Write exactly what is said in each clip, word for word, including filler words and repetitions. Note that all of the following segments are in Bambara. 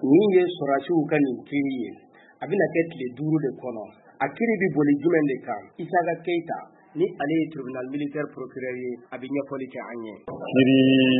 Nin ye sɔrɔdasiw ka nin kiri ye a bɛna kɛ tile duuru de kɔnɔ a kiri bɛ boli jumɛn de kan Isaka Keita ni ale ye tribunal militaire procureur ye a bɛ ɲɛfɔli kɛ an ye. Kiri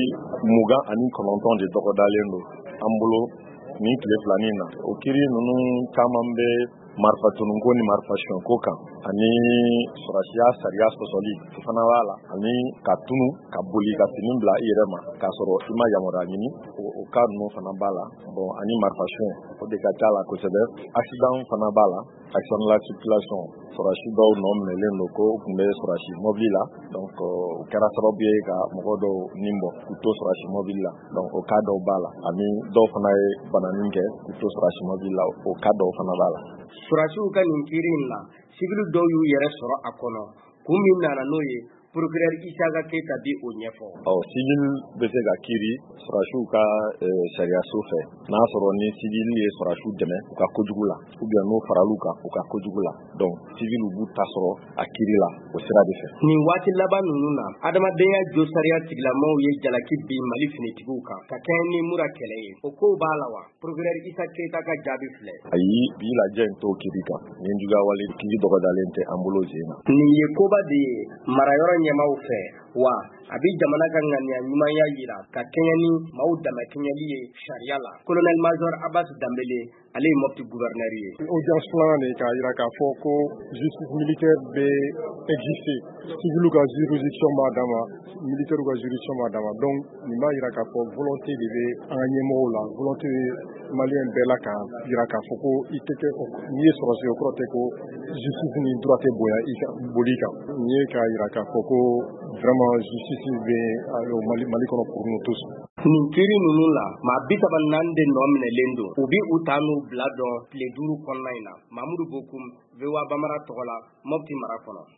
mugan ani kɔnɔntɔn de dɔgɔdalen don an bolo nin tile filanin na o kiri ninnu caman bɛ marifatununko ni marifasiyɔnko kan ani sɔrɔdasiya sariya sɔsɔli o fana b'a la ani ka tunu ka boli ka fini bila i yɛrɛ ma k'a sɔrɔ i ma yamaruya ɲini o o cas ninnu fana b'a la bon ani marifasiyɔn o de ka ca la kosɛbɛ accident fana b'a la action de la circulation sɔrɔdasi dɔw nɔ minɛlen don ko u tun bɛ sɔrɔdasi mobili la donc o kɛra sababu ye ka mɔgɔ dɔw nin bɔ k'u to sɔrɔdasi mobili la donc o cas dɔw b'a la ani dɔw fana ye bananin kɛ k'u to sɔrɔdasi mobili la o cas dɔw fana b'a la. Sɔrɔdasiw ka nin kiri in la civil dɔw y'u yɛrɛ sɔrɔ a kɔnɔ kun min nana n'o ye procureur Isaka Keita bi o ɲɛfɔ. Ɔ civil bɛ se ka kiri sɔrɔdasiw ka sariyaso fɛ n'a sɔrɔ ni civil ye sɔrɔdasiw dɛmɛ u ka kojugu la ou bien n'o faral'u kan u ka kojugu la donc civil b'u ta sɔrɔ a kiri la o sira de fɛ. Nin waati laban ninnu na adamadenya jo sariya tigilamɔgɔw ye jalaki bin Mali finitigiw kan ka kɛɲɛ ni mura kɛlɛ ye o kow b'a la wa procureur Isaka Keita ka jaabi filɛ. Ayi bi lajɛ in t'o kiri kan nin juguya wale kiri dɔgɔdalen tɛ an bolo sen na. Nin ye koba de ye marayɔrɔ ɲɛmaw fɛ wa a bi jamana ka ŋaniya ɲumanya yira ka kɛɲɛ ni maaw dama kɛɲɛli ye sariya la. Colonel Major Abbas Dambele ale ye Mopti gouverneur ye. Audience filanan de k'a yira k'a fɔ ko justice militaire bɛ exister civil ka juridiction b'a dama militaire ka juridiction b'a dama donc nin b'a yira k'a fɔ volonté de bɛ an ka ɲɛmɔgɔw la volonté malien bɛɛ la ka yira k'a fɔ ko i tɛ kɛ n'i ye sɔrɔdasi o kɔrɔ tɛ ko justice ni droit tɛ bonya i ka boli kan nin ye k'a yira k'a fɔ ko vraiment justice bɛ Mali Mali kɔnɔ pour nous tous. Nin kiri ninnu la maa bi saba naani de nɔ minɛlen don u bi u ta n'u bila dɔn tile duuru kɔnɔna in na Mamudu Bokum V O A Bamara tɔgɔ la Mopti mara kɔnɔ.